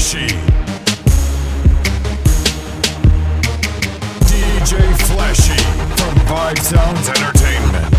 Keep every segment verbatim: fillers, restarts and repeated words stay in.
Flashy. D J Flashy from Vibe Sounds Entertainment.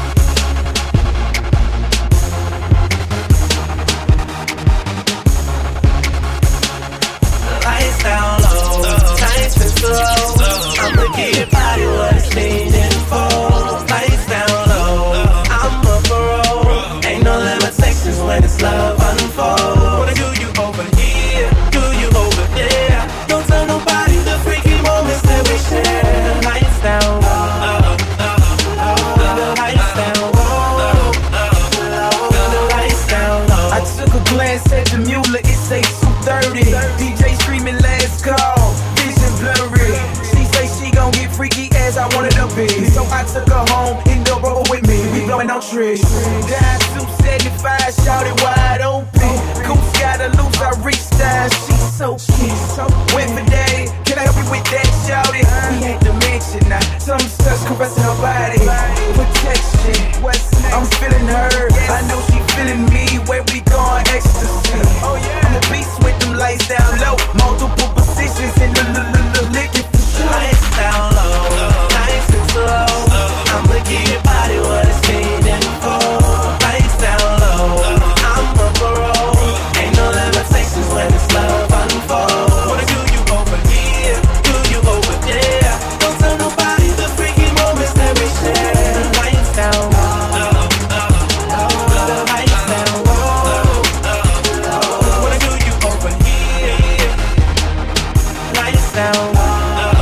Lights down low, nice and slow. I'ma get your body what it's needing for. Lights down low, I'm up for roll. Ain't no limitations when it's love unfold. Wanna do you over here, do you over there. Don't tell nobody the freaky moments that we share. Lights down low, lights down low, lights down low. I took a glance at the mule, it say two thirty. D J screaming, let's go. Vision blurry. She say she gon' get freaky as I wanted to be. So I took her home in the road with me. We blowing on trees. Down two seventy-five, shouted wide open. Goose got a loose, I reached down. She's so cute. Went for daddy. Can I help you with that? Shouted. He ain't the mention now. Some stuff caressing her body. Protection. I'm feeling her. I know she feeling me. Where we going? Ecstasy. I'm a beast with them lights down low. Multiple positions in the liquid. Lights down low, nice and slow. I'ma give your body what it's needing for. Lights down low, I'm up for roll. Ain't no limitations when it's love unfold. Wanna do you over here, do you over there. Don't tell nobody the freaky moments that we share. Lights down low, lights down low. Wanna do you over here. Lights down low.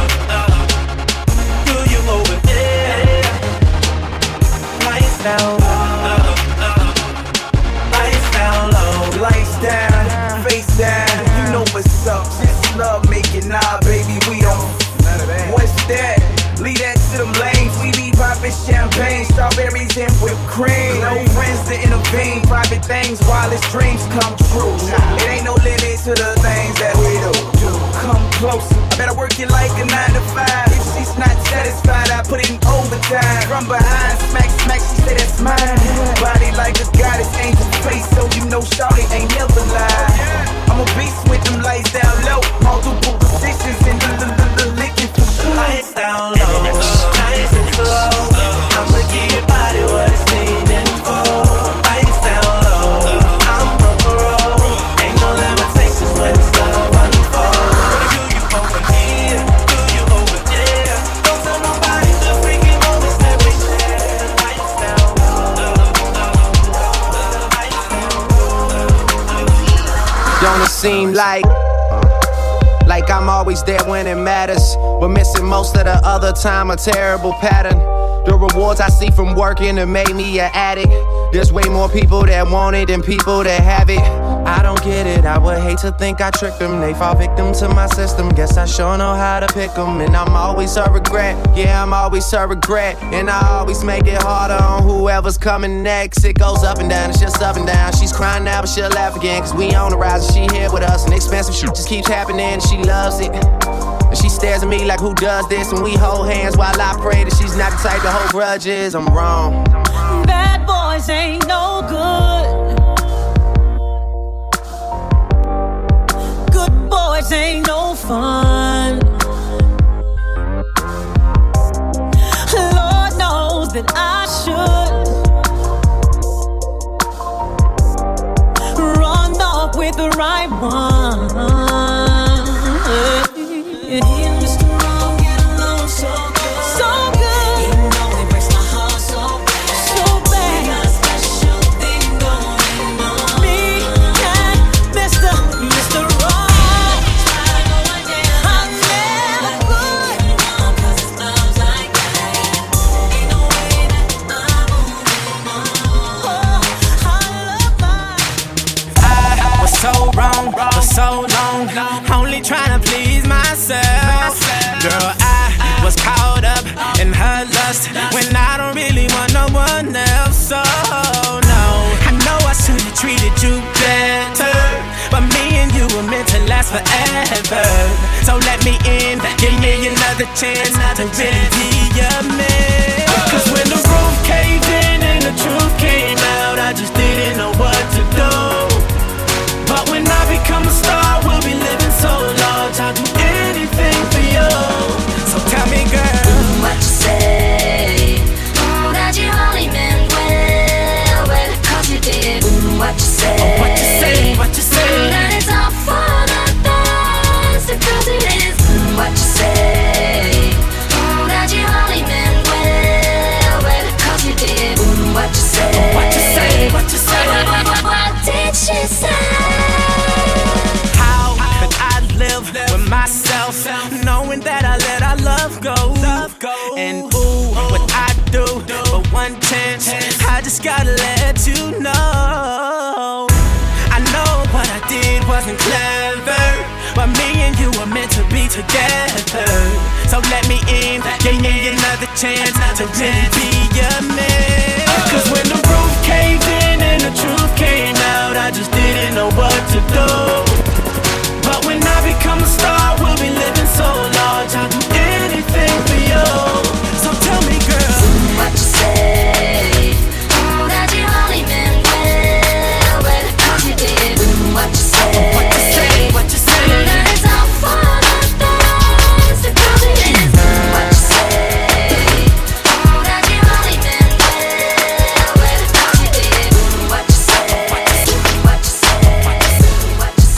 Down low, lights down low, lights down, face down. You know what's up? Just love making, nah, baby, we don't. What's that? Leave that to them lanes. We be popping champagne, strawberries and whipped cream. No friends to intervene, private things, wildest dreams come true. It ain't no limit to the things that we do. Come closer. I better work it like a nine to five. If she's not satisfied, I put in overtime. From behind, smack, smack, she say that's mine. Body like a goddess, angel face, so you know shawty ain't never lied. I'm a beast with them lights down low. Multiple positions in the, the, the, the licking. Lights down low, nice and slow. I'ma give your body what it's needing for. Lights down low, I'm up for roll. Ain't no limitations when it's love unfold. Wanna do you over here, do you over there. Don't tell nobody the freaky moments that we share. Lights down low, lights down low. Don't it seem like Like I'm always there when it matters, but missing most of the other time, a terrible pattern. The rewards I see from working have made me an addict. There's way more people that want it than people that have it. I don't get it, I would hate to think I tricked them. They fall victim to my system, guess I sure know how to pick them. And I'm always a regret, yeah, I'm always a regret. And I always make it harder on whoever's coming next. It goes up and down, it's just up and down. She's crying now, but she'll laugh again, cause we on the rise and she here with us. And expensive shit just keeps happening and she loves it. And she stares at me like, who does this? And we hold hands while I pray that she's not the type to hold grudges. I'm wrong. Bad boys ain't no good. Good boys ain't no fun. Lord knows that I should run off with the right one. Mister Wrong, get along so good. So good. You know it breaks my heart so bad. So bad. We got a special thing going on. Me and Mister Mister Wrong. Try to go on down. I'm never good. Cause it's loves like that. Ain't no way that I'm moving on. Oh, I love mine. I was so wrong for so long. Only trying to please myself. Girl, I was caught up in her lust when I don't really want no one else. So no, I know I should have treated you better, but me and you were meant to last forever. So let me in, give me another chance to really be your man. Cause when the roof caved in and the truth came out, I just didn't know what to do. But when I become a star, we'll be living gold. And ooh, what I do for one chance, I just gotta let you know. I know what I did wasn't clever, but me and you were meant to be together. So let me in, give me another chance to really be your man. Cause when the roof caved in and the truth came out, I just didn't know what to do. But when I become a star, we'll be living so large, I'll do anything for you. So tell me, girl, what you say? Oh, that you only meant well, but how you did? What you say? what you say, what you say? That it's all for the things that come in. What you say? Oh, that you only meant well, but how you did? What you say? What you say? What you say? What you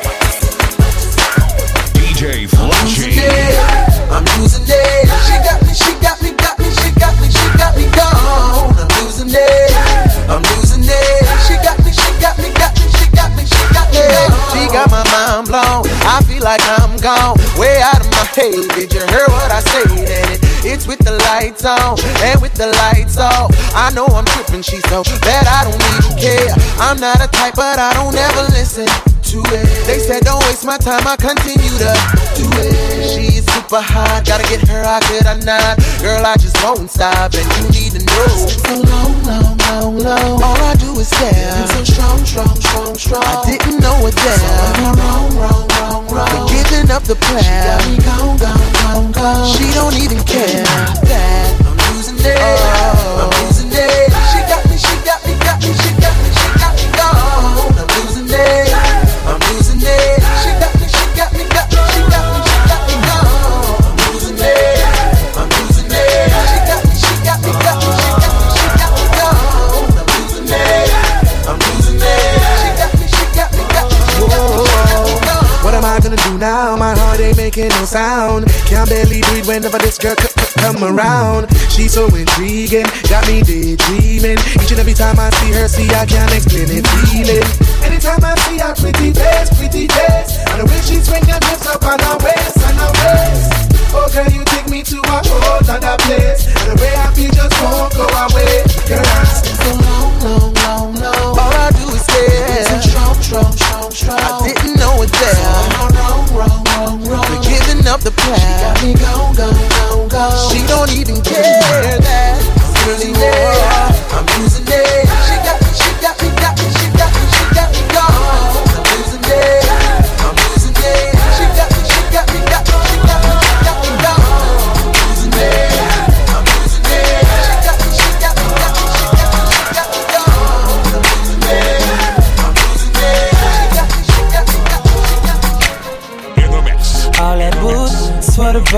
say? D J Flashy. I'm losing it. She got me, she got me, got me, she got me, she got me gone. I'm losing it. I'm losing it. She got me, she got me, got me, she got me, she got me gone. She got my mind blown. I feel like I'm gone, way out of my head. Did you hear what I said? And it, it's with the lights on and with the lights off. I know I'm tripping. She's so bad I don't even care. I'm not a type, but I don't ever listen to it. They said don't waste my time, I continue to do it. She is super hot, gotta get her, how could I not? Girl, I just won't stop, and you need to know. So long, long, long, long, all I do is stare. I'm so strong, strong, strong, strong. I didn't know it there. So I'm wrong, wrong, wrong, wrong. But giving up the plan. She got me gone, gone, gone, gone. She don't even care that I'm losing it. Oh. I'm losing it. She got me, she got me, got me, she got me, she got me gone. I'm losing it. I'm losing it. She got me, she got me, got me, she got me, she got me gone. I'm losing it. I'm losing it. She got me, she got me, got me, she got me, she got me gone. I'm losing it. I'm losing it. She got me, she got me, got me, she got me, she got me gone. What am I gonna do now? My heart ain't making no sound. Can't barely breathe whenever this girl c- c- come around. She's so intriguing, got me daydreaming. Each and every time I see her, see I can't explain it feeling. Anytime I see her pretty face, pretty face, and the way she swing her hips up on her waist, on her waist. Oh girl, you take me to a whole other place, and the way I feel just won't go away. Girl, I'm so long, long, long, long. All I do is stare. So strong, strong, strong, strong. I didn't know it there. So wrong, wrong, wrong, wrong. We're giving up the plan. She got me gone, gone, gone, gone. She don't even care that I'm losing it. I'm losing it. She got me, she got me, got me, she got me, she got me gone. I'm losing it. I'm losing it. She got me, she got me, got me, she got me, she got me gone. I'm losing it. I'm losing it. She got me, she got me, got me, she got me, she got me gone. I'm losing it. I'm losing it. She got me, she got me, got me, she got me. In the mix. all that boots for the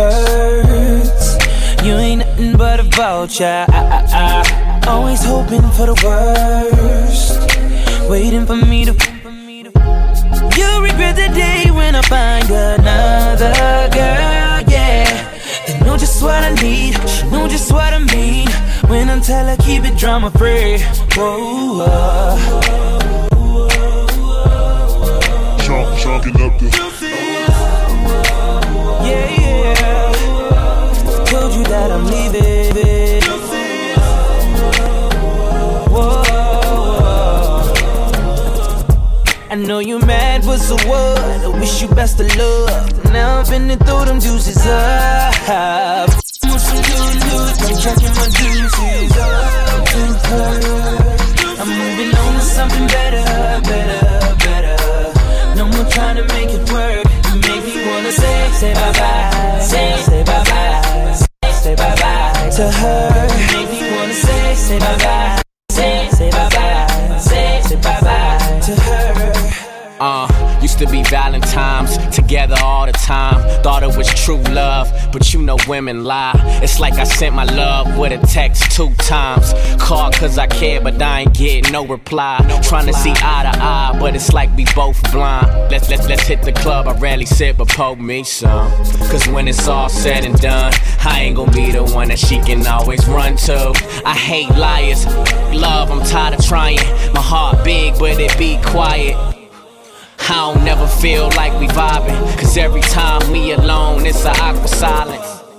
birds. You ain't nothing but a vulture. I, I, I. Always hoping for the worst, waiting for me to. You'll regret the day when I find another girl, yeah. They know just what I need, she know just what I mean. When I tell her keep it drama free. Whoa, whoa. Chalk, chalking up the. Yeah, yeah. Told you that I'm leaving. Whoa, whoa. I know you mad, but so what? I wish you best of luck. Now I'm finna throw them juices up. Want some good news, I'm checking my juices up to her. I'm moving on to something better, better, better. No more trying to make it work. You make me wanna say, say bye bye, say, say bye bye, say, say bye bye to her. You make me wanna say, say bye bye, say, say bye bye, say, say bye bye to her. Uh, used to be Valentine's, together all the time. Thought it was true love, but you know women lie. It's like I sent my love with a text two times. Called cause I care, but I ain't getting no reply. Trying to see eye to eye, but it's like we both blind. Let's, let's, let's hit the club, I rarely sit, but pour me some. Cause when it's all said and done, I ain't gonna be the one that she can always run to. I hate liars, love, I'm tired of trying. My heart big, but it be quiet. I don't never feel like we vibing, cause every time we alone, it's an awkward silence.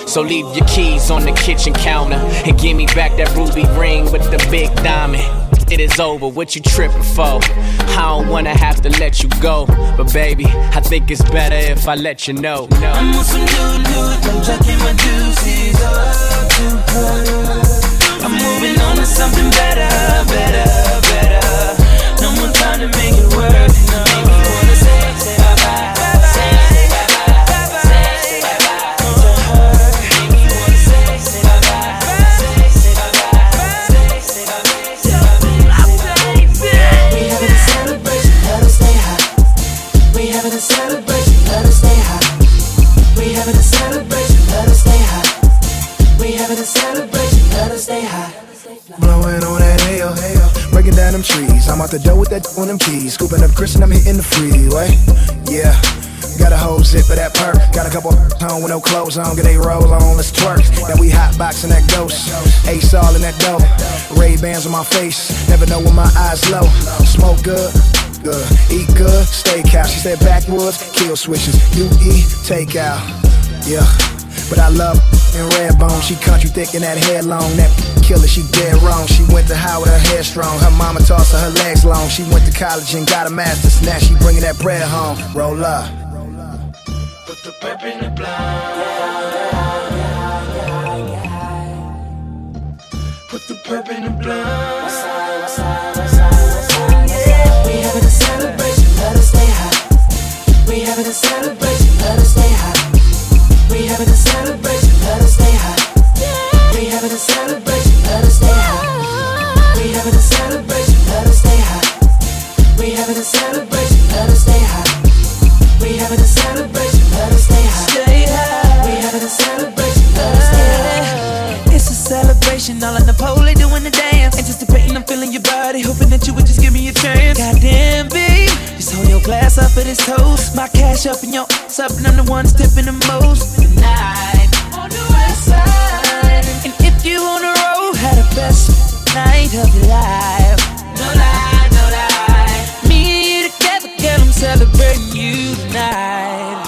So leave your keys on the kitchen counter and give me back that ruby ring with the big diamond. It is over, what you tripping for? I don't wanna have to let you go, but baby, I think it's better if I let you know. No. I'm on some new, new, I'm tucking my juices up to her. I'm moving on to something better, better, better. No more time to make it work, no. Make me wanna say, say bye-bye, say, say bye-bye, say, say bye-bye to her. Make me wanna say, say bye-bye, say, say bye-bye, say, say bye-bye, say bye-bye. We having a celebration, let us stay high. We having a celebration, let us stay high. We having a celebration, let us stay high. We having a celebration, let us stay high. Blowing on that hail, hail, breaking down them trees. I'm out the door with that on them keys, scooping up Chris and I'm hitting the freeway. Yeah, got a whole zip of that perk. Got a couple home with no clothes on, get they roll on, let's twerk. Now we hot boxing that ghost, Ace all in that dough. Ray Bans on my face, never know when my eyes low. Smoke good, good, eat good, steakhouse. She said backwoods, kill switches, you eat takeout. Yeah, but I love in red bone. She country thick and that hair long. That killer, she dead wrong. She went to high with her hair strong. Her mama tossed her, her legs long. She went to college and got a master's. Now she bringing that bread home. Roll up. Put the pep in the blind. Put the pep in the blind. We having a celebration, let us stay high. We having a celebration, let us stay high. We having a celebration, let us stay high. We having a celebration, let us stay high. We having a celebration, let us stay high. We having a celebration, let us stay high. We having a celebration, let us stay high. Stay high. We having a celebration, let us stay high. It's a celebration, all on the pole, they doing the dance. Anticipating, I'm feeling your body, hoping that you would just give me a chance. Goddamn, babe, just hold your glass up for this toast. My cash up and your ass up, and I'm the one tipping the most. Tonight, on the west side. And if you on the road, had the best night of your life. No lie, no lie. Me and you together, girl, I'm celebrating you tonight.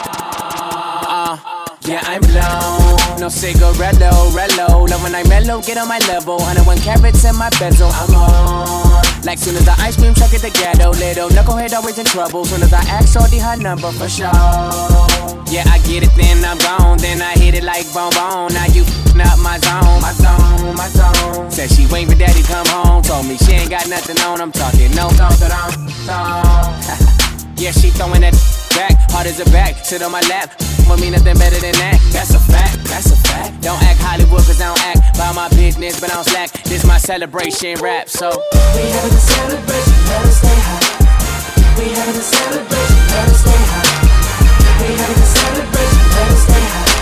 Uh, yeah, I'm blown. No cigaretto, rello. Love when I mellow, get on my level. one oh one carats in my bezel. I'm on. Like soon as the ice cream truck at the ghetto. Little knucklehead always in trouble. Soon as I ask shorty her number for sure. Yeah, I get it, then I'm gone. Then I hit it like bone bone. Now you f***ing up my zone, my zone, my zone. Said she waiting for daddy come home. Told me she ain't got nothing on. I'm talking no, no, no, no. Yeah, she throwing that back, hard as a back, sit on my lap. Want me nothing better than that. That's a fact, that's a fact. Don't act Hollywood, cause I don't act by my business, but I don't slack. This my celebration rap, so We having a celebration, let us stay high. We having a celebration, let us stay high. We having a celebration, let us stay high.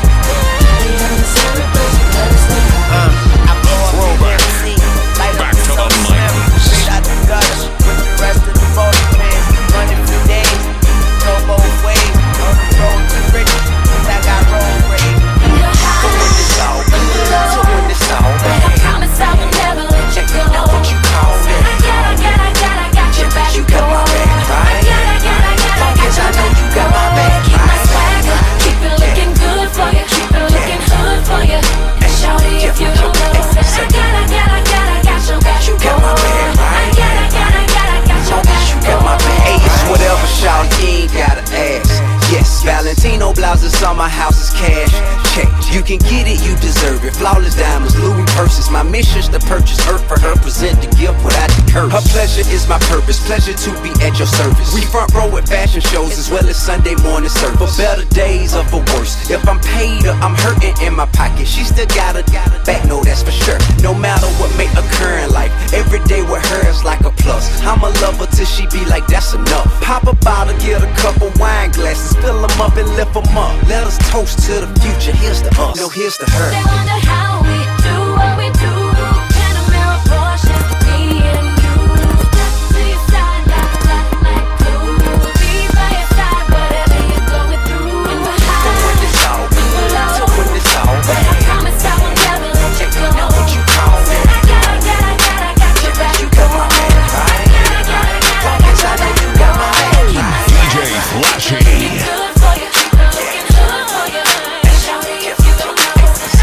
We having a celebration, let us stay high. Uh, I blow up the Hennessy, light up the soda slim, straight out the gutter, with the rest of the photo pins. Running few days, go both ways, on the road to riches, cause I got road rage. So when it's all good, so when it's all bad, I promise I will never let you go. now what you call I it? got, I got, I got, I got your back. You got my back, right? I got, I got, I got, I got Cause I know your back. you got my back, Keep my right? swagger, keep it looking good for you, keep it looking hood for you. And shawty, if you don't know, I got, I got, I got, I got your back. You got my back, right? I got, I got, I got, I got your back. You got my back. Hey, it's whatever, shawty, you ain't gotta ask. Yes, Valentino blouses on my house is cash. Check, you can get it, you deserve it. Flawless diamonds, Louis purses. My mission's to purchase earth for her, present the gift without the curse. Her pleasure is my purpose, pleasure to be at your service. We front row at fashion shows as well as Sunday morning service. For better days or for worse, if I'm paid or I'm hurting in my pocket, she still got a back, no that's for sure. No matter what may occur in life, every day with her is like a plus. I'ma love her till she be like that's enough. Pop a bottle, get a couple wine glasses, fill them up and lift them up. Let us toast to the future, here's to us, no here's to her. They wonder how we do what we do. Panamera Porsche, me and you. Step to your side, like rock, like glue. Be by your side, whatever you're going through. And we're high, So when it's all good, so when it's all I bad, promise I will never let you go. now what you call it? I got, I got, I got, I got your back. You got my back, right? I got, I got, I got, I got Cause I your know back. you got my back, right? D J Flashy. Good for you, looking good for you. And shawty, if you don't know,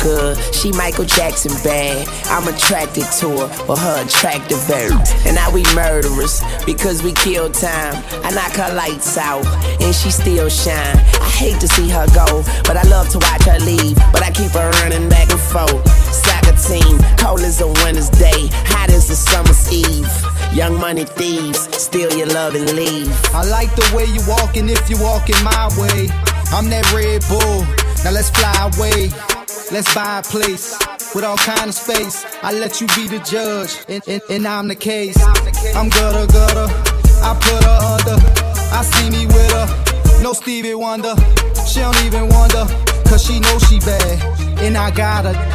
good. She Michael Jackson bad. I'm attracted to her for her attractive air. And now we murderers because we kill time. I knock her lights out and she still shine. I hate to see her go, but I love to watch her leave. But I keep her running back and forth. Soccer team, cold as a winter's day, hot as a summer's eve. Young money thieves, steal your love and leave. I like the way you walking if you walking my way. I'm that Red Bull, now let's fly away. Let's buy a place with all kind of space. I let you be the judge, and, and, and I'm the case. I'm gutter gutter, I put her under. I see me with her, no Stevie Wonder. She don't even wonder, cause she knows she bad. And I got a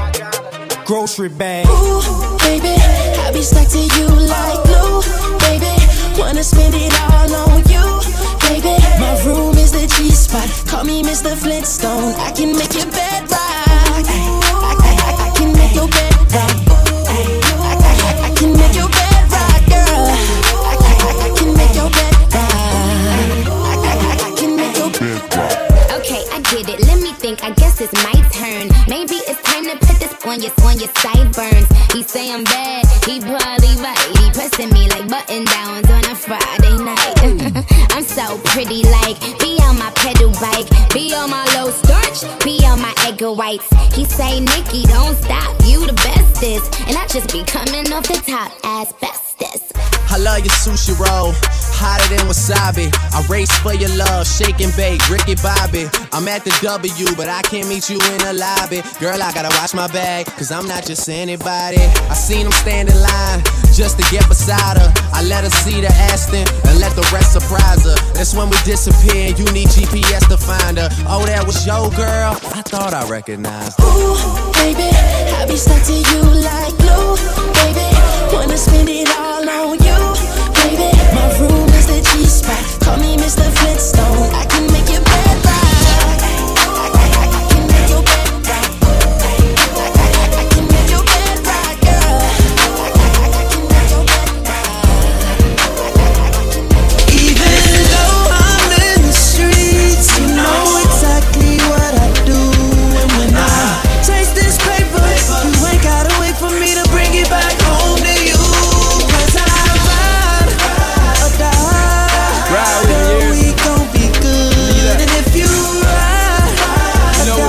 grocery bag. Ooh, baby, I be stuck to you like glue. Baby, wanna spend it all on you. Baby, my room is the G-spot. Call me Mister Flintstone. I can make your bed rock. I, I, I, I can make your bed rock. I, I, I can make your bed rock, girl. I, I, I can make your bed rock. I, I, I can make your bed rock. Okay, I get it. Let me think. I guess it's my turn. Maybe it's time to put this on your on your sideburns. He say I'm bad. He probably right. He pressing me like button downs on a Friday night. I'm so pretty, like be on my pedal bike, be on my low starch, be on my egg whites. He say, Nikki, don't stop, you the bestest, and I just be coming off the top as bestest. I love your sushi roll, hotter than wasabi. I race for your love, shake and bake, Ricky Bobby. I'm at the W, but I can't meet you in the lobby. Girl, I gotta watch my bag, cause I'm not just anybody. I seen him stand in line, just to get beside her. I let her see the Aston, and let the rest surprise her. That's when we disappear, and you need G P S to find her. Oh, that was your girl? I thought I recognized her. Ooh, baby, I be stuck to you like glue. Baby, wanna spend it all on you. Baby, my room is the G-spot. Call me Mister Flintstone. I can make your bed rock. I, I, I can make your bed rock. I, I, I can make your bed rock, girl. I, I, I can make your bed rock. Even though I'm in the streets, you know exactly what I do. And when I taste this paper, you ain't gotta wait for me to bring it back home to you. Cause I ride or die, girl, we gon' be good. And if you ride or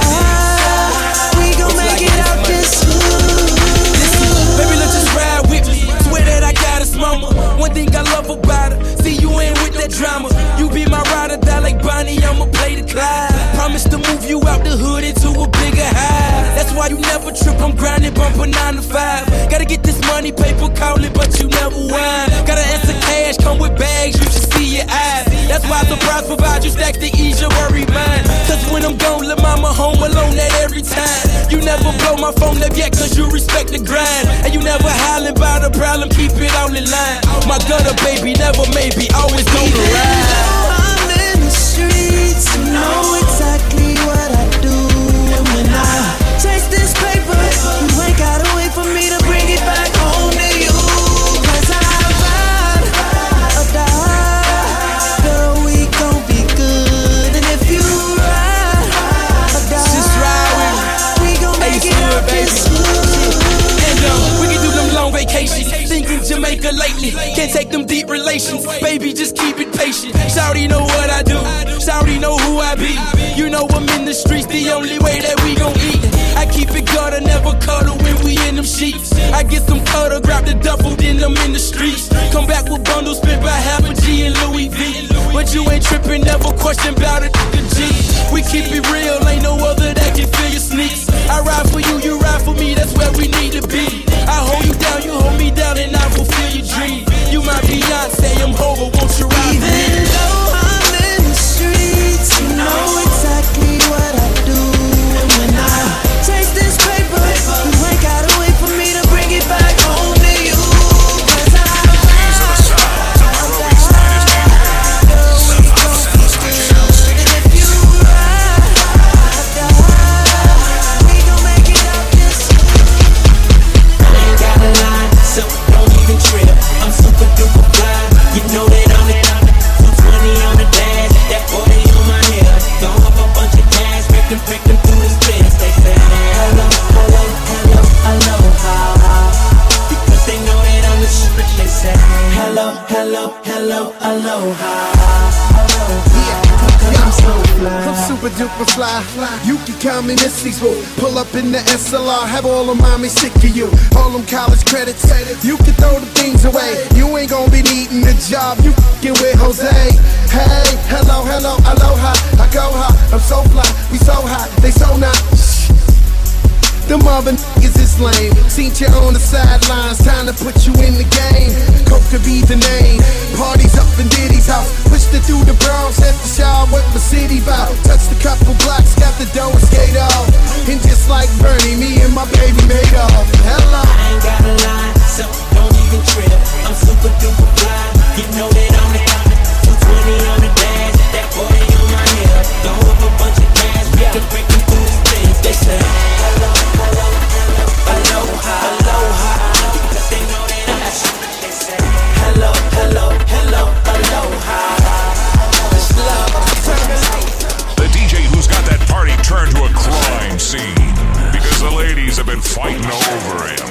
die, we gon' make it out this hood. Baby, let's just ride with me. Swear that I got a mama. One thing I love about her, see you ain't with that drama. You be my ride or die like Bonnie, I'ma play the Clyde. Promise to move you out the hood into a bigger high. That's why you never trip, I'm grinding, bumping nine to five. Gotta get this money, paper calling, but you never whine. Gotta answer cash, come with bags, you should see your eyes. That's why surprise provide you stacks to ease your worry mind. Cause when I'm gone, let mama home alone at every time. You never blow my phone up yet, cause you respect the grind. And you never hollering about a problem, keep it all in line. My gutter baby, never maybe, always on the ride. I'm in the streets, you know exactly what I do. And when I taste this paper, you ain't gotta wait for me to bring it back home to you. Cause I ride or die, girl, we gon' be good. And if you ride or die, just ride with me. We gon' make it out this hood. And um, we can do them long vacations. Thinking Jamaica lately, can't take them deep relations. Baby, just keep it patient. Shawty know what I do, Shawty know who I be. You know I'm in the streets, the only way that we gon' eat. I keep it gutter, never cuddle when we in them sheets. I get some cutter, grab the duffel, then I'm in the streets. Come back with bundles, spent by half a G in Louis V. But you ain't tripping, never question about it, the G. We keep it real, ain't no other that can fill your sneaks. I ride for you, you ride for me, that's where we need to be. I hold you down, you hold me down, and I fulfill your dream. You my Beyonce, I'm over, won't you ride for me? Even though I'm in the streets, you know exactly what I do. And when I taste this paper, you ain't gotta wait for me to bring it back home to you. Cause I ride or die, girl, we gon' be good. And if you ride or die, we gon' make it out this hood. I ain't got a lie, so don't even trip. I'm super duper fly, you know that I'm I'm super duper fly. You can call me Missy Boo. Pull up in the S L R, have all of mommy sick of you. All them college credits, you can throw the things away. You ain't gonna be needing a job, you f***ing with Jose. Hey, hello, hello, aloha, I go high, I'm so fly, we so high, they so not. Them other niggas is lame. Seen you on the sidelines, time to put you in the game. Coke could be the name. Parties up in Diddy's house. Pushed it through the Bronx at the shower with my city bout. Touched a couple blocks, got the dough and skate off. And just like Bernie, me and my baby made off. Hello. I ain't gotta lie, so don't even trip. I'm super duper fly. You know that I'm the kind two twenty on the dash. That forty on my hip. Go up a bunch of cash. We can break them through the streets. They say hello, hello, hello, aloha, aloha. Cause they know that I'm the shit. They say hello, hello, hello, aloha. It's love. The D J who's got that party turned to a crime scene because the ladies have been fighting over him.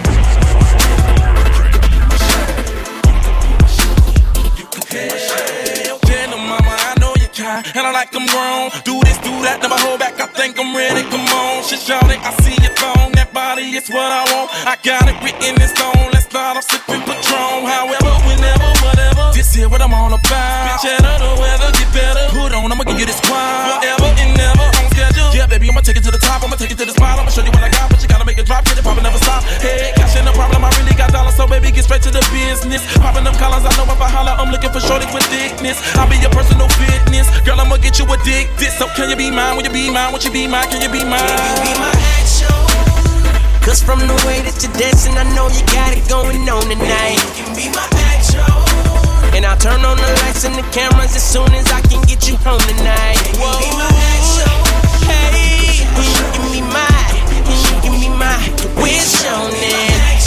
And I like them grown. Do this, do that, never hold back. I think I'm ready. Come on, shit, y'all. I see your thong. That body is what I want. I got it written in stone. Let's start off sipping Patron. However, whenever, whatever. This here what I'm all about. Cheddar, the weather get better. Put on, I'ma give you this crime. Forever and never on schedule. Yeah, baby, I'ma take it to the top. I'ma take it to the spot. I'ma show you what I got, but you gotta make it drop. Get it poppin', never stop. Hey, cash ain't no problem. I really got dollars, so baby, get straight to the business. Poppin' them collars, I know if I holler, I'm looking for shorty with thickness. I'll be your personal fitness. Girl, I'ma get you addicted. So can you be mine? Will you be mine? Won't you be mine? Can you be mine? Can you be my action? Cause from the way that you're dancing, I know you got it going on tonight. You can be my action. And I'll turn on the lights and the cameras as soon as I can get you home tonight. Can you be my action? Hey, you can be mine. You can be mine. Wish on it.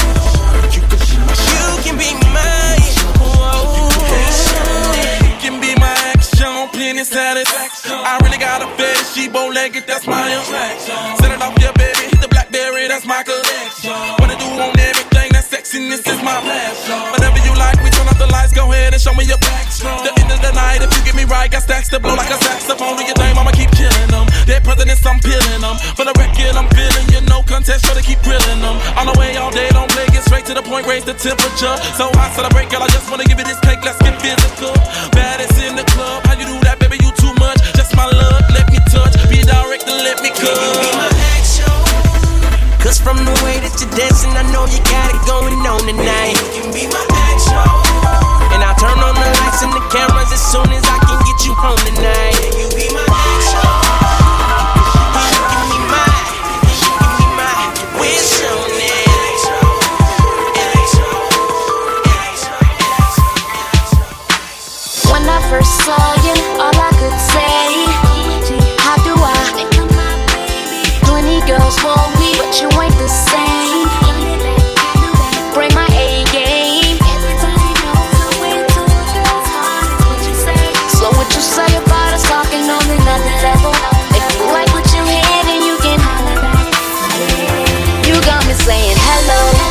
You can be mine. You can be my action, plenty satisfaction. I really got a fetish, she bow-legged, that's my attraction. Set it off, yeah, baby, hit the Blackberry, that's my collection. What I do on everything, that sexiness is my passion. Whatever you like, we turn off the lights, go ahead and show me your back strong. The end of the night, if you get me right, got stacks to blow like a saxophone. Do your thing, I'ma keep killing them. Dead presidents, I'm peeling them. For the record, I'm feeling you, no contest, sure to keep grilling them. On the way all day, don't play, get straight to the point, raise the temperature. So I celebrate, girl, I just wanna give you this cake, let's get physical. Baddest in the club, how you do that, baby, you too much. Just my love, let me touch, be direct and let me come. Can you be my action? Cause from the way that you're dancing, I know you got it going on tonight. You can be my action. And I'll turn on the lights and the cameras as soon as I can get you home tonight. Can you be my action? You can be mine. You can be mine. Wish on it. When I first saw you, all I could say, how do I? Twenty girls want me, but you ain't the same. Bring my A game. So what you say about us talking on another level? If you like what you hear, then you can holler back. You got me saying hello.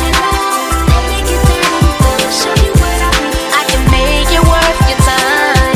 I can make it worth your time.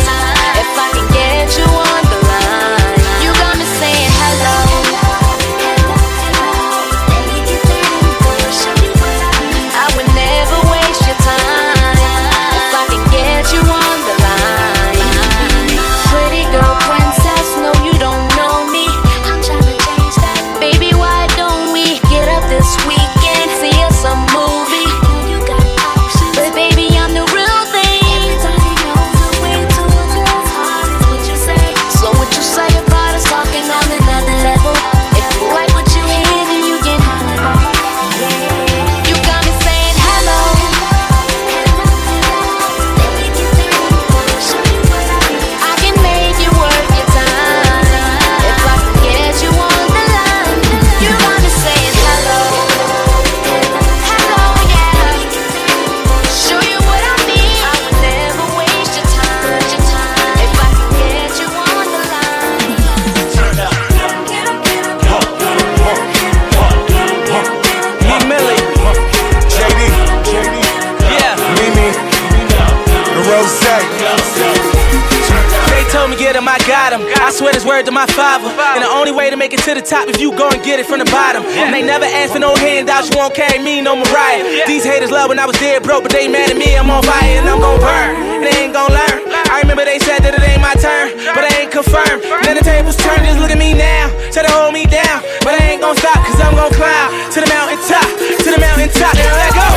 got him. I swear this word to my father. And the only way to make it to the top if you go and get it from the bottom. And they never asked for no handouts, you won't carry me, no Mariah. These haters love when I was dead broke, but they mad at me, I'm on fire and I'm gon' burn. They ain't gon' learn. I remember they said that it ain't my turn, but I ain't confirmed. Then the tables turn, just look at me now. Try to hold me down, but I ain't gon' stop, cause I'm gon' climb to the mountain top, to the mountain top, and let go.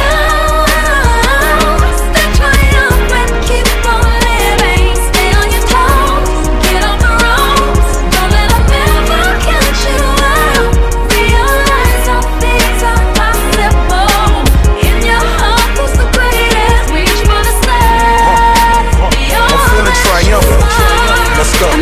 Let's go.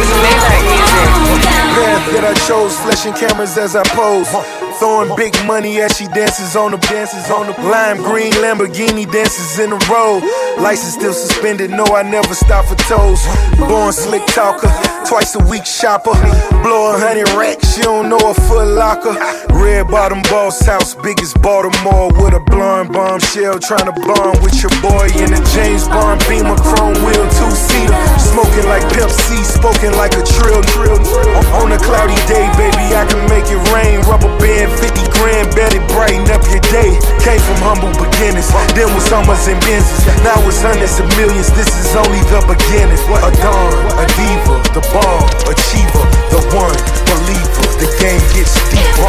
Path that I chose, flashing cameras as I pose. Throwing big money as she dances on the dances on the lime green Lamborghini dances in the road. License still suspended, no, I never stop for toes. Born slick talker, twice a week shopper. Blow a hundred racks, you don't know a Foot Locker. Red bottom boss house, biggest Baltimore with a blonde bombshell. Trying to bond with your boy in a James Bond Beamer, chrome wheel two-seater. Smoking like Pep C, spoken like a trill drill. On a cloudy day, baby, I can make it rain. Rubber band, fifty grand, bet it brighten up your day. Came from humble beginnings, then was Summers and Benzes. Now it's hundreds of millions, this is only the beginning. A dawn, a diva, the bomb, achiever, the one believer. The game gets deeper.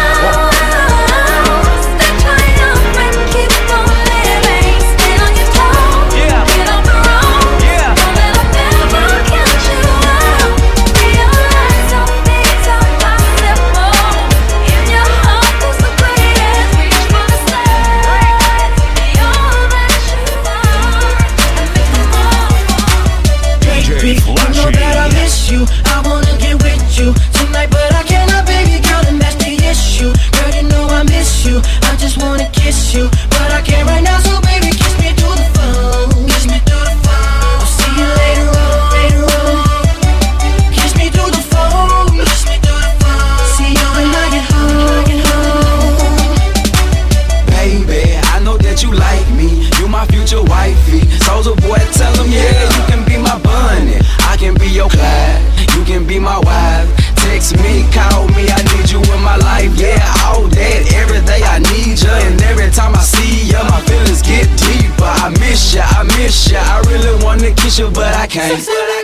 But I can't.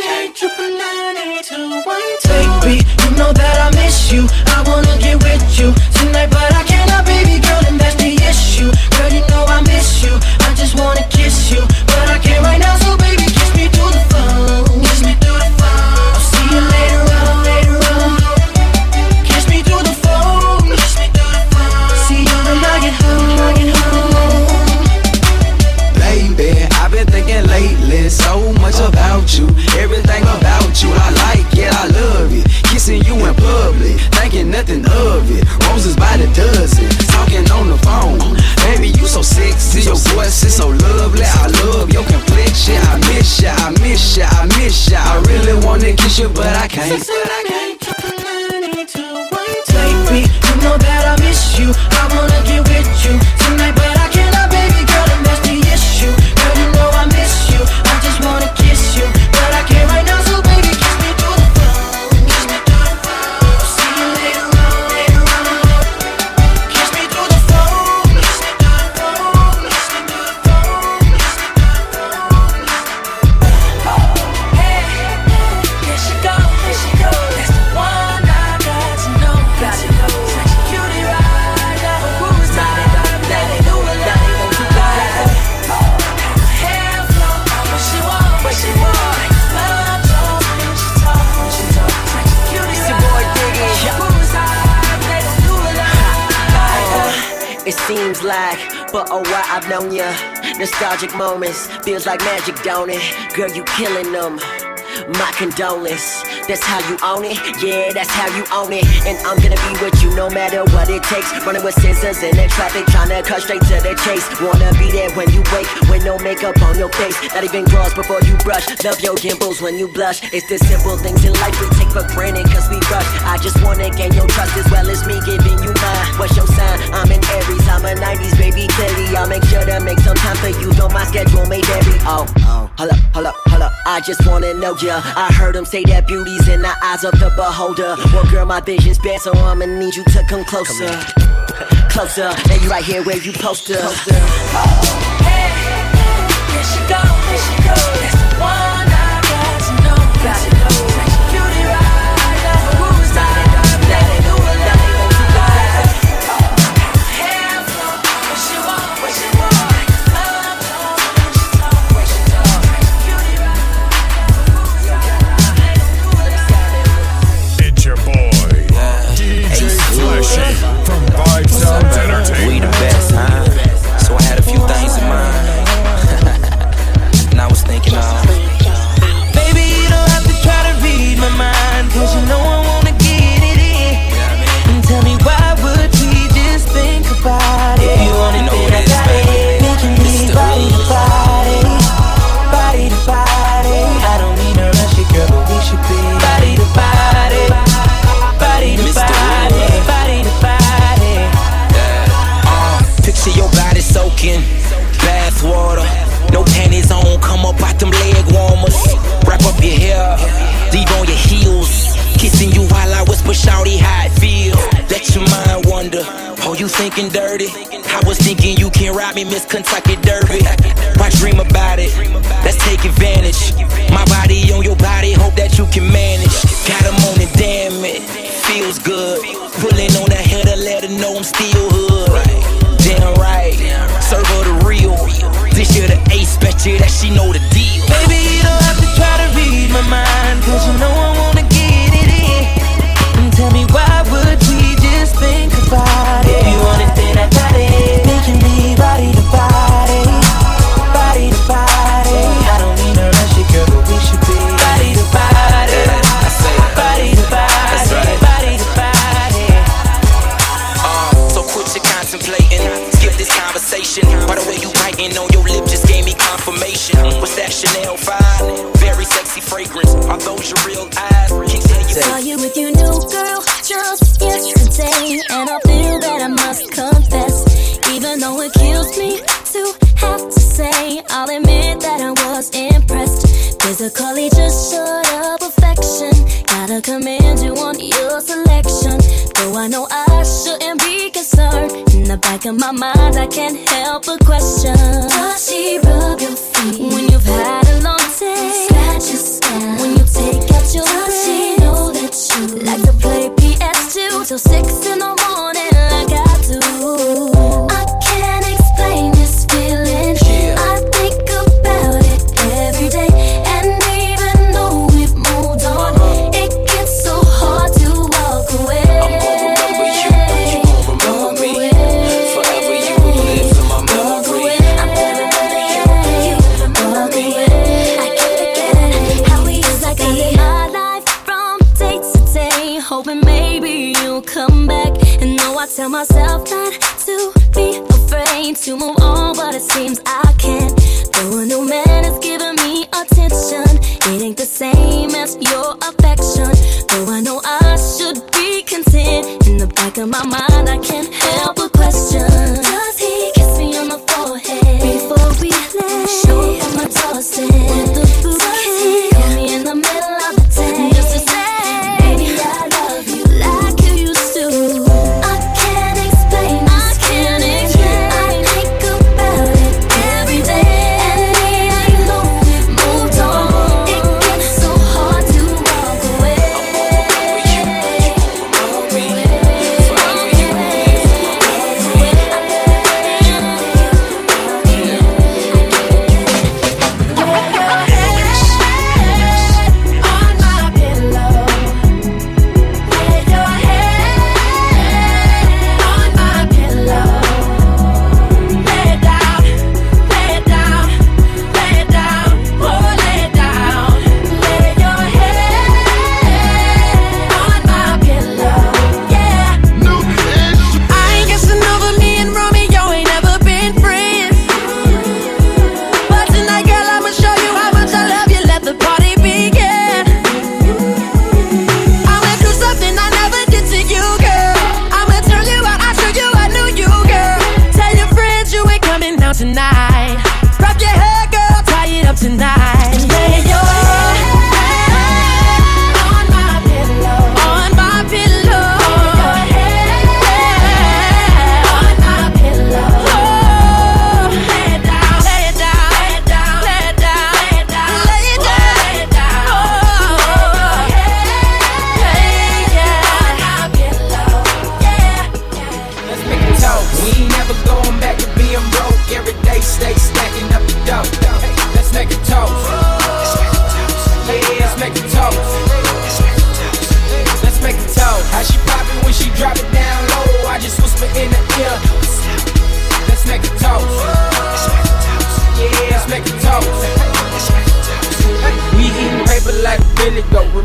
Baby, you know that I miss you. I wanna get with you tonight, but I cannot, baby girl, and that's the issue. Girl, you know I miss you. I just wanna kiss you, but I can't right now. So baby, kiss me through the phone. Kiss me through the phone. I'll see you later on, later on. Kiss me through the phone. Kiss me through the phone. See you when I get home. I get home. Baby, I've been thinking lately so much about you, everything about you. I like it, I love it. Kissing you in public, thinking nothing of it. Roses by the dozen, talking on the phone. Baby, you so sexy, your voice is so lovely. I love your complexion. I miss ya, I miss ya, I miss ya. I really wanna kiss you, but I can't. Baby, you know that I miss you. I wanna get with you tonight, but I cannot, baby girl, and that's the issue. Girl, you know I miss you. I just wanna kiss you, but I can't right now. So baby, kiss me through the phone. Kiss me through the phone. I'll see you later on, later on. Kiss me through the phone. Kiss me through the phone. Kiss me through the phone. Kiss me through the phone. Hey, here she go, here she go. That's the one I got to know. Got to know. Such a cutie right now. Who's that? Let it do it, let it do it. Hair flow, what she want, what she want. Love talk, when she talk, when she talk. Such a cutie right now. Who's that? Let it do it. It seems like, but oh, why I've known ya. Nostalgic moments, feels like magic, don't it? Girl, you killing them. My condolence, that's how you own it. Yeah, that's how you own it. And I'm gonna be with you no matter what it takes. Running with scissors in the traffic, trying to cut straight to the chase. Wanna be there when you wake, with no makeup on your face. Not even gloss before you brush. Love your dimples when you blush. It's the simple things in life we take for granted cause we rush. I just wanna gain your trust as well as me giving you mine. What's your sign? I'm an Aries, I'm a nineties baby clearly. I'll make sure to make some time for you, though my schedule may vary. Oh, oh, hold up, hold up, hold up. I I just wanna know ya. I heard him say that beauty's in the eyes of the beholder. Well, girl, my vision's bad, so I'ma need you to come closer. Closer, and you right here where you poster. Hey, there she go, there she go. That's the one I got to know. Got to know. Beauty right now, who's that? Let it do it, let it do it. Hands up, what she want, what she want. Love, love, what she talk, what she talk. Beauty right now, who's that? Let it do it. It's your boy, D J Fleshy from Vibe Sounds Entertainment. We the best, huh? So I had a few things in mind. And I was thinking of baby, you don't have to try to read my mind, cause you know I wanna get it in. And tell me why would we just think about it? If you want it, then I got it. We can be body to body, body to body. I don't mean to rush it, girl, but we should be body to body, body to body, body to body. uh, Picture your body soaking bath water. No panties on, come up out them leg warmers. Wrap up your hair, leave on your heels. Kissing you while I whisper, shawty, how it feel. Let your mind wander, oh, you thinking dirty. I was thinking you can ride me, Miss Kentucky Derby. Why dream about it? Let's take advantage. My body on your body, hope that you can manage. Got them on it, damn it, feels good. Pulling on that header, let her know I'm still hood. Damn right, serve her the real. This year the ace, bet you that she know the deal. Baby, you don't have to try to read my mind, cause you know I wanna get it in. And tell me why would we just think about it? If you want it, then I got it. We can be body to body, body to body. I don't mean to rush it, girl, but we should be body to body, body to body, body to body. Uh, so quit your contemplating, skip this conversation. By the way you biting on your lip just gave me confirmation. What's that Chanel five? Very sexy fragrance. Are those your real eyes? Can tell you Saw you with your new girl just yesterday, and I feel that I must confess, even though it kills me to have to say, I'll admit that I was impressed. Physically just short of perfection, gotta commend you on your selection. Though I know I shouldn't be concerned, in the back of my mind I can't help but question, does she rub your feet when you've had a long day? Scratch your scalp when you take out your does she know that you like to play P S two till six in the morning like I do? I can't explain this feeling, I think about it every day. And even though we've moved on, it gets so hard to walk away. I'm gonna remember you, you gon' remember me. Forever you will live in my memory. I'm gonna remember you, you remember me. I can't forget how we used to be. My life from day to day, hoping maybe you'll come back. And know I tell myself not to be afraid to move on, but it seems I can't. Though a new man is giving me attention, it ain't the same as your affection. Though I know I should be content, in the back of my mind I can't help but question, does he kiss me on the forehead before we lay? Show up at my doorstep with the bouquet, call me in the middle of the day just to say, baby, I love you like you used to. I can't explain this, I can't explain. I think about it every day. And even though we've moved on, it gets so hard to walk away. I'm gonna remember you, you gon' remember me. Forever you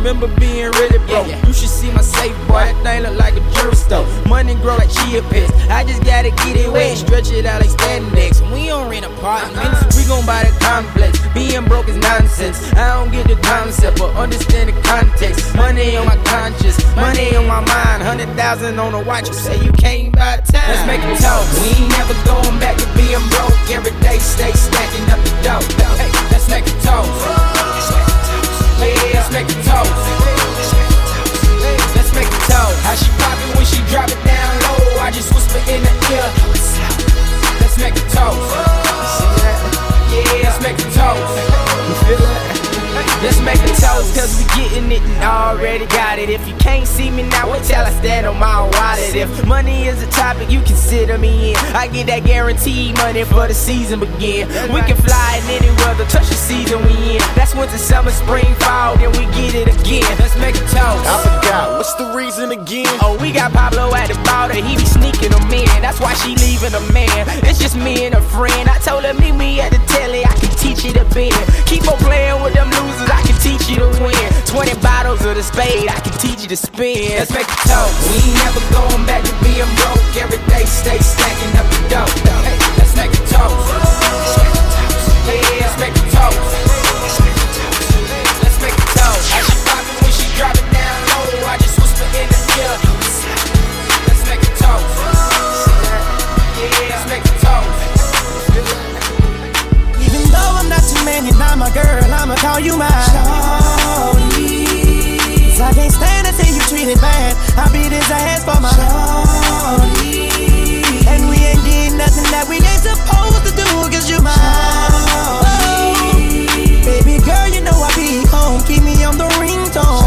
remember being really broke. You should see my safe, boy, that thing look like a jewelry store. Money grow like chia pets, I just gotta get it wet, stretch it out like spandex. We don't rent apartments, we gon' buy the complex. Being broke is nonsense, I don't get the concept, but understand the context. Money on my conscience, money on my mind. Hundred thousand on a watch, you say you can't buy time. Let's make it talk, we ain't never going back to being broke. Every day stay stacking up the dough. Hey, let's make it talk. Hey, let's make it talk. Let's make it talk. How she pop it when she drop it down low, I just whisper in the ear. Let's make it talk. Yeah, let's make it talk. You feel that? Let's make a toast, cause we getting it and already got it. If you can't see me now, what tell I stand on my wallet. If money is a topic, you consider me in. I get that guaranteed money for the season begin. We can fly in any weather, touch the season we in. That's winter, summer, spring, fall, then we get it again. Let's make a toast. I forgot, what's the reason again? Oh, we got Pablo at the border, he be sneaking them in. That's why she leaving a man, it's just me and a friend. I told her meet me at the telly, I can teach you to bend. Keep on playing with them losers, I can teach you to win. Twenty bottles of the spade, I can teach you to spin. Let's make a toast. We ain't never going back to being broke. Every day stay stacking up the dough. Hey, let's make a toast. Hey, let's make a toast. Let's make a toast. How she pop it when she drop it down low, I just whisper in the ear. Let's make a toast. Yeah, let's make a toast. Even though I'm not your man, you're not my girl, I'ma call you mine. Shorty, cause I can't stand to see you treated bad. I beat his ass for my shorty, and we ain't did nothing that we ain't supposed to do, cause you mine. Oh, baby girl, you know I be home, keep me on the ringtone.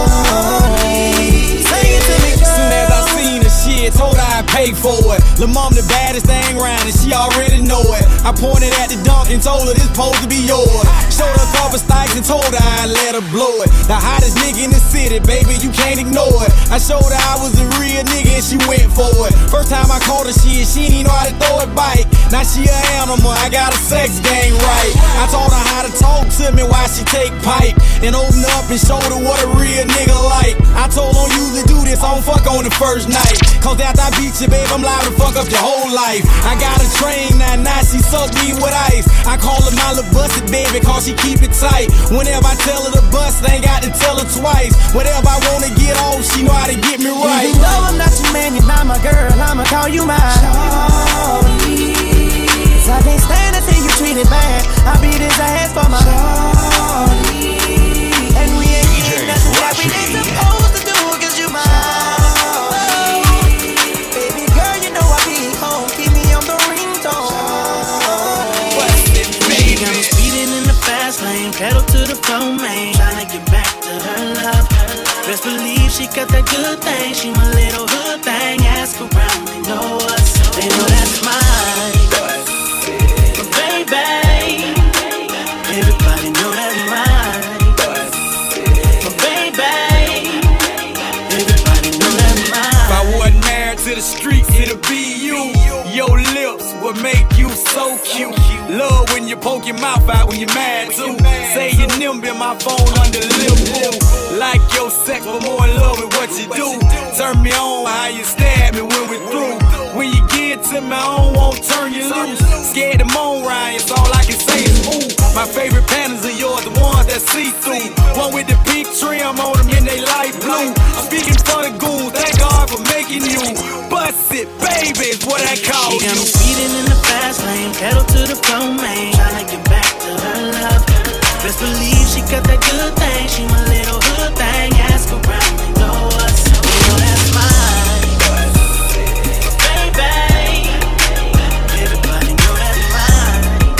Sing it to me, girl. Soon as I seen the shit, told her I'd pay for it. Lil' mom the baddest thing round and she already know it. I pointed at the dunk and told her this supposed to be yours. Showed her a couple stikes and told her I'd let her blow it. The hottest nigga in the city, baby, you can't ignore it. I showed her I was a real nigga and she went for it. First time I called her shit, she ain't know how to throw it bike. Now she an animal, I got a sex game right. I taught her how to talk to me while she take pipe, and open up and showed her what a real nigga like. I told her don't usually do this, I don't fuck on the first night, cause after I beat you, babe, I'm liable to fuck up your whole life. I got a train now, now she suck me with ice. I call her my little busted baby, cause she keep it tight. Whenever I tell her to bust, I ain't got to tell her twice. Whatever I wanna get on, she know how to get me right. Even though I'm not your man, you're not my girl, I'ma call you mine. Shorty, cause I can't stand to see you treated bad. I beat his ass for my shorty, and we ain't did nothing that we ain't supposed to do, cause you mine. Baby girl, you know I be home, keep me on the ringtone. She got me speeding in the fast lane, pedal to the floor, man, tryna get back to her love. Best believe she got that good thing, she my little hood thing. Ask around, they know us, they know that's mine. But baby, everybody know that's mine. But baby, everybody know that's mine. If I wasn't married to the streets, it'll be you. Your lips would make you so cute. Love when you poke your mouth out when you're mad too. Say your nimble in my phone under the lip woo. Like your sex, but more in love with what you do. Turn me on how you stare at me when we're through. When you get to me, I don't want to turn you loose. Scared to moan, Ryan, so all I can say is ooh. My favorite patterns are yours, the ones that see through. One with the pink trim on them in they light blue. I'm speaking for the goons, thank God for making you. Bust it, baby, is what I call you. She got you. me speeding in the fast lane, pedal to the floor, man, tryna get back to her love. Best believe she got that good thing, she my little hood thing. Ask around, they know us, they know that's mine. Baby, everybody know that's mine.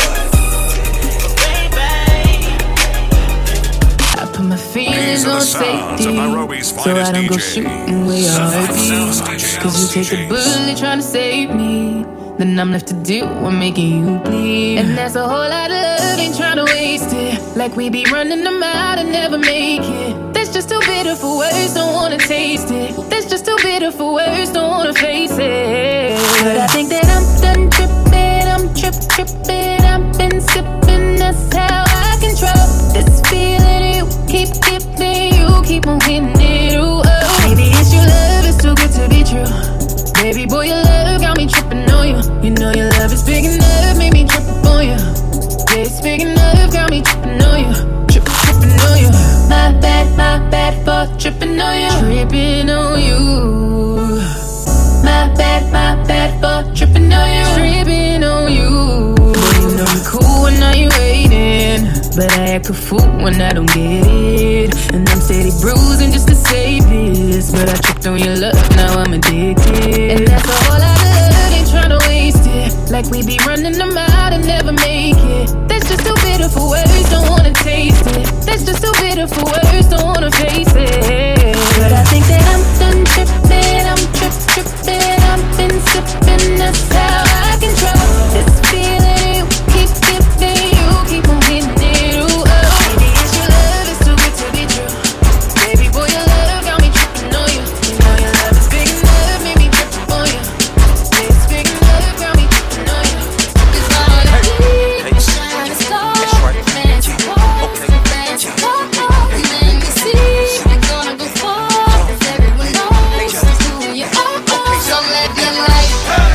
Baby, I put my feelings on safety, so I don't go shooting where your heart beats. Cause you take the bullet trying to save me, then I'm left to deal with making you bleed. And that's a whole lot of love, ain't trying to waste it. Like we be running them out and never make it. That's just too bitter for words, don't wanna taste it. That's just too bitter for words, don't wanna face it. But I think that I'm done tripping, I'm trip tripping. I've been sipping, that's how I control this feeling you keep giving, you keep keep on hitting it, ooh, oh. Maybe it's your love, it's too good to be true. Baby boy, your love got me tripping on you. You know your love is big enough, made me trip up on you. Yeah, it's big enough, got me tripping on you. Trippin', trippin' on you. My bad, my bad for tripping on you. Tripping on you. My bad, my bad for tripping on you. Tripping on you. Boy, you know you cool when now you waiting, but I act a fool when I don't get it. And I'm steady bruising just to save this, but I tripped on your love, now I'm addicted. And that's all I love, ain't tryna waste it. Like we be running them out and never make it. That's just too bitter for words, don't wanna taste it. That's just too bitter for words, don't wanna face it. But I think that I'm done tripping, I'm trip tripping, I've been sipping, that's how I control this feeling. You keep giving, you keep on hitting it, ooh, oh. Maybe it's your love, it's too good to be true. Baby boy, your love got me tripping on you. You know your love is big enough, made me trip on you. Yeah, it's big enough, got me tripping on you. Cause all I need is shine is gold, fancy clothes, fancy clothes. And then you see we're gonna go far, 'cause everyone knows who you are. So let me light.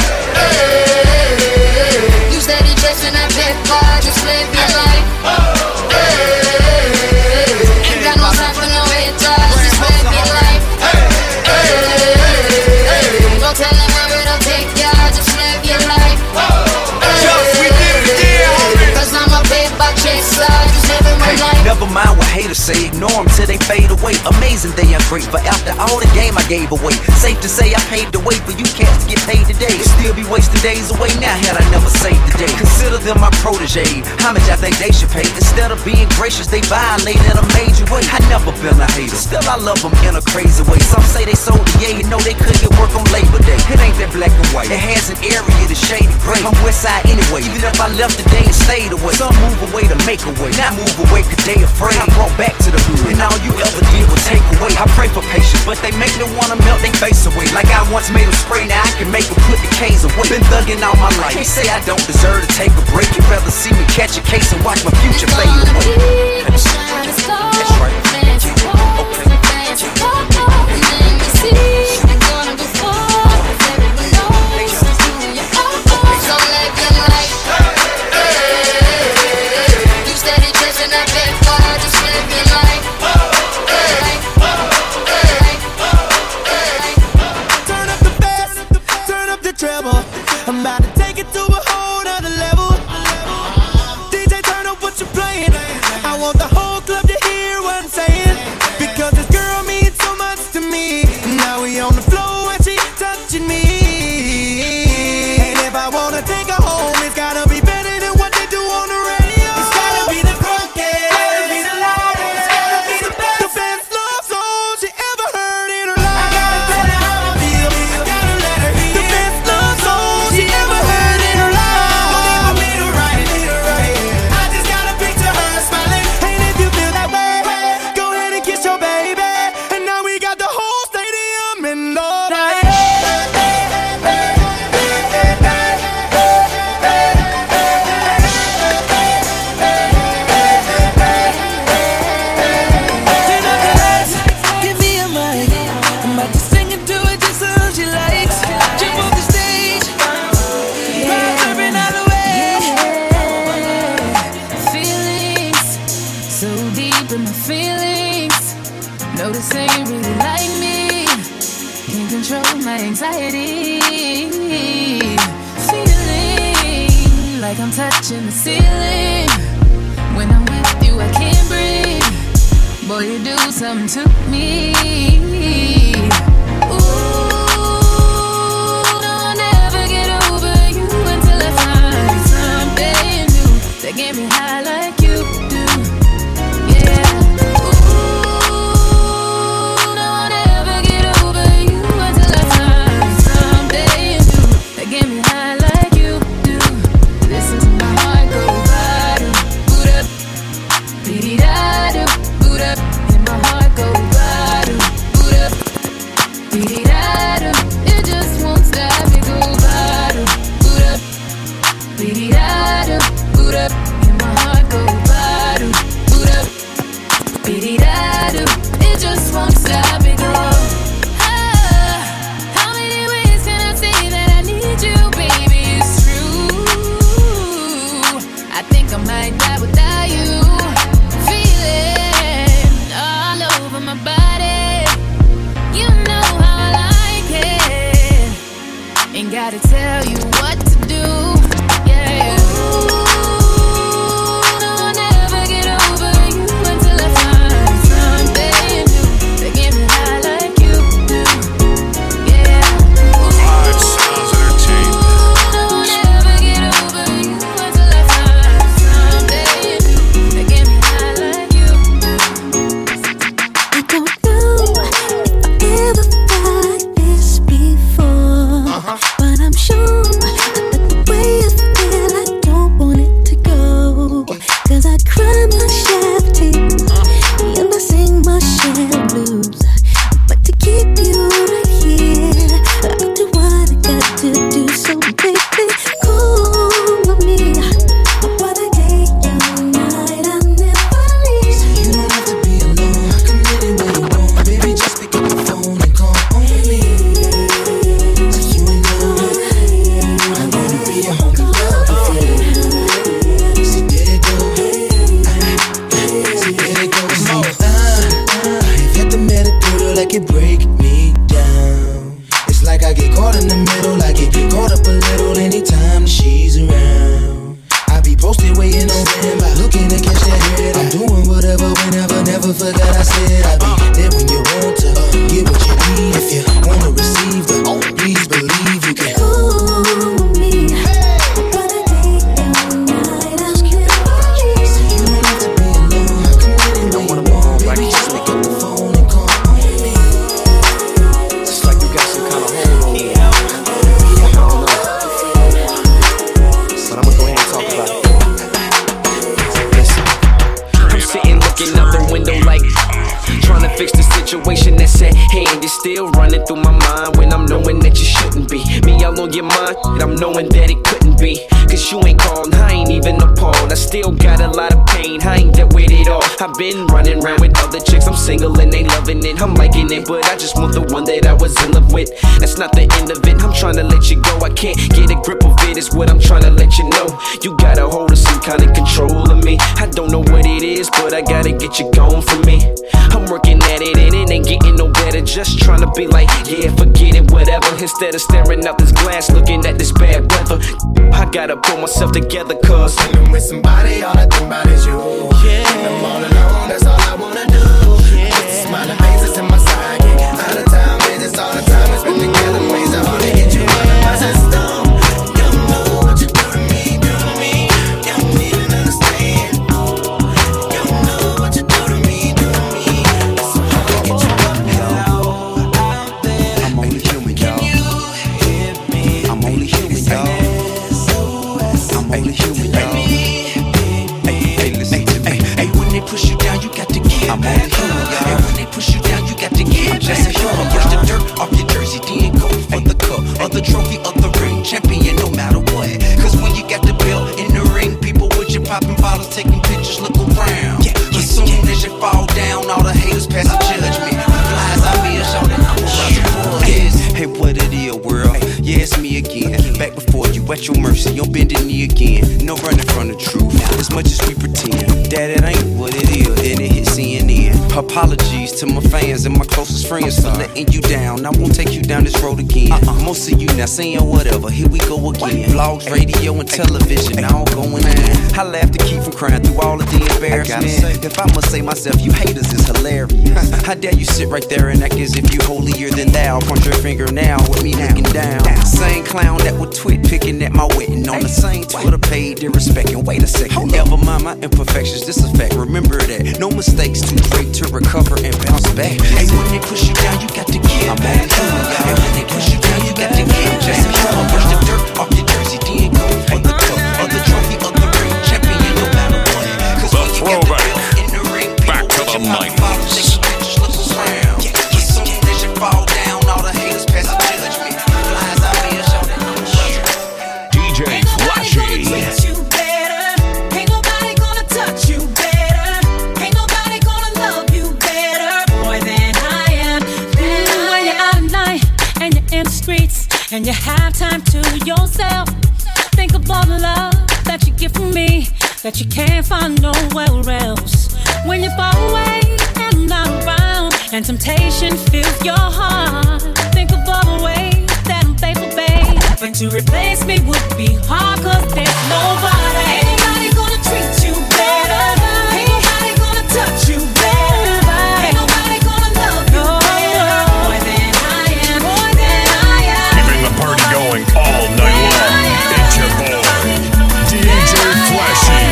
You steady dressing that big bar, just live your life. Ain't got no time for no haters, just live your life. Don't tell them where it'll take ya, just live your life. Cause I'm a paper chaser, just living my life. Never mind what haters say, ignore them till they fade away. Amazing they ungrateful after all the game I gave away. Safe to say I paved the way for you cats to get paid today. Still be wasting days away now had I never saved the day. Consider them my protege, how much I think they should pay. Instead of being gracious, they violate in a major way. I never been a hater, still I love them in a crazy way. Some say they sold the yeah, you know they couldn't get work on Labor Day. It ain't that black and white, it has an area that's shady gray. I'm west side anyway, even if I left today and stayed away. Some move away to make a way, not move away cause they afraid. I brought back to the hood, and all you ever did was take away. I pray for patience, but they make me wanna melt they face away. Like I once made them spray, now I can make them put the K's away. Been thugging all my life, they say I don't deserve to take a break. You'd rather see me catch a case and watch my future fade away. That's right. Fancy clothes, fancy clothes. And then you see we're gonna go far, 'cause everyone knows who you are. So live your life. You steady dressing that big bar, just live your life. Turn up the bass, turn up the treble. I'm about to take it to a whole nother level. D J, turn up what you're playing. I want the whole club to hear what I'm saying, because this girl means so much to me. Now we on the floor and she touching me. And if I wanna take her home, it's gotta be better than what they do on the radio. It's gotta be the crunky, gotta be the loudest, it's gotta be the best, the best love song she ever heard in her life. I gotta tell her how I feel, I gotta let her hear the best love song she ever heard in her life. Don't even need to write it, I just gotta picture her smiling. And if you feel that way, go ahead and kiss your baby. And now we got the whole stadium in all night. Give me a mic, I'm about to sing and do it just so she likes. Jump off the stage, ride every night away. Feelings so deep in my feelings. Noticing you really like me, can't control my anxiety. Feeling like I'm touching the ceiling. When I'm with you, I can't breathe. Boy, you do something to me. Ooh, no, I'll never get over you until I find something new that get me high like you do. Yeah. Ooh, no, I'll never get over you until I find something new that get me high like you do. This is my heart go bada, boot up, beat it out, boot up, and my heart go bada, boot up, beat it out. It just won't stop, it go bada, boot up, beat it out, boot up, and my heart go bada, boot up, beat it out. It just won't make it break me down. It's like I get caught in the middle, I get caught up a little anytime she's around. I be posted waiting on standby, looking to catch that head. I'm doing whatever, whenever, never forgot I said I be there when you want to, get what you need. If you wanna receive the, please believe you can. Fix the situation that's at hand. It's still running through my mind when I'm knowing that you shouldn't be. Me all on your mind, and I'm knowing that it couldn't be. Cause you ain't called, I ain't even appalled. I still got a lot of pain, I ain't dealt with it all. I've been running around with other chicks, I'm single and they loving it. I'm liking it, but I just want the one that I was in love with. That's not the end of it, I'm trying to let you go. I can't get a grip of it, is what I'm trying to let you know. You got a hold of some kind of control of me. I don't know what it is, but I gotta get you going for me. I'm working at it and it ain't getting no better. Just trying to be like, yeah, forget it, whatever. Instead of staring out this glass, looking at this bad weather, I gotta pull myself together, cause when I'm with somebody, all I think about is you. Yeah. When I'm all alone, that's all I wanna do. Yeah. Just smiling faces in my sidekick. Out of time, man, it's all the time we spend together. Ways are hard to get you out of my system. You don't know what you do to me, do to me. You don't even understand. You don't know what you do to me, do to me. It's so hard to get you up out there. I'm only human, y'all. Can you hear me? I'm only human, y'all. I'm only human, y'all. Hey, hey, listen to me. Hey, when they push you down, you got to give. I'm only human, y'all. Hey, when they push you down, you got to give. I'm just a human, brush the dirt off your jersey, then go for the cup, or the trophy, or the ring, champion, no matter what. Cause when you got the belt in the ring, people with you popping bottles, taking pictures, look around. Yeah, as soon as you fall down, all the haters pass the judgment. Flies out me and show that I'm about to pull this. Hey, what it is, world? Yeah, it's me again. Back before you, at your mercy, on bending knee again. No running from the truth, as much as we pretend that it ain't what it is, then it hit C N N. Apologies to my fans and my closest friends for letting you down. I won't take you down this road again. Uh-uh. Most of you not saying whatever, here we go again. Vlogs, radio, and television, all going in. I laugh to keep from crying through all of the embarrassment. If I must say myself, you haters is hilarious. How dare you sit right there and act as if you holier than thou? Point your finger now with me looking down. Same clown that would twit picking at my wedding on the same Twitter page, disrespecting. Wait a second, never mind my imperfections, this a fact. Remember that, no mistakes, too great to recover and bounce back. Hey, when they push you down, you got to give. I'm only human, y'all. Hey, when they push you down, you got to give. Just a human, brush the dirt off your jersey, then go for the cup, or the trophy, or the ring, champion, no matter what. Cause when you got the belt in the ring, back to the mic. Taking pictures, look around. As soon as you fall down, all the haters pass the judgment. Flies out me and show that I'm D J Flashy. And you have time to yourself. Think of all the love that you get from me, that you can't find nowhere else. When you fall away and I'm not around, and temptation fills your heart, think of all the ways that I'm faithful, babe. But to replace me would be hard, cause there's nobody. Ain't nobody gonna treat you better. Ain't nobody gonna touch you better. Ain't nobody gonna love you better. More than I am, more than I am. Keeping the party going all night long. It's your boy, D J Flashy.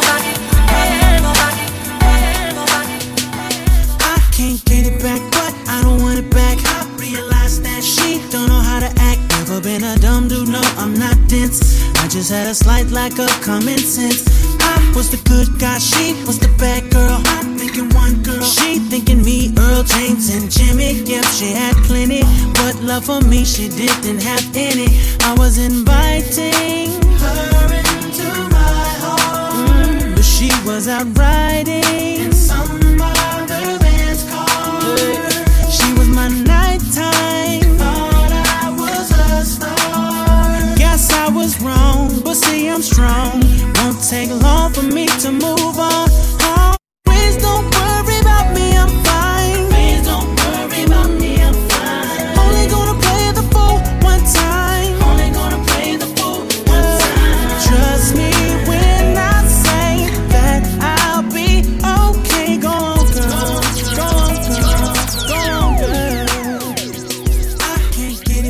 I can't get it back, but I don't want it back. I realize that she don't know how to act. Never been a dumb dude, no, I'm not dense. I just had a slight lack of common sense. I was the good guy, she was the bad girl. I'm thinking one girl, she thinking me, Earl, James, and Jimmy. Yep, she had plenty, but love for me she didn't have any. I was inviting her into my home, mm, but she was out riding in some other man's car. She was my nighttime. Thought I was a star. Guess I was wrong, but see I'm strong. Won't take long for me to move on. Oh, please don't worry about me, I'm fine. Please don't worry about me.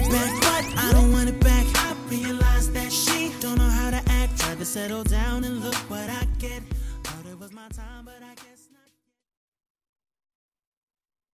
back, but I don't want it back. I realized that she don't know how to act, tried to settle down.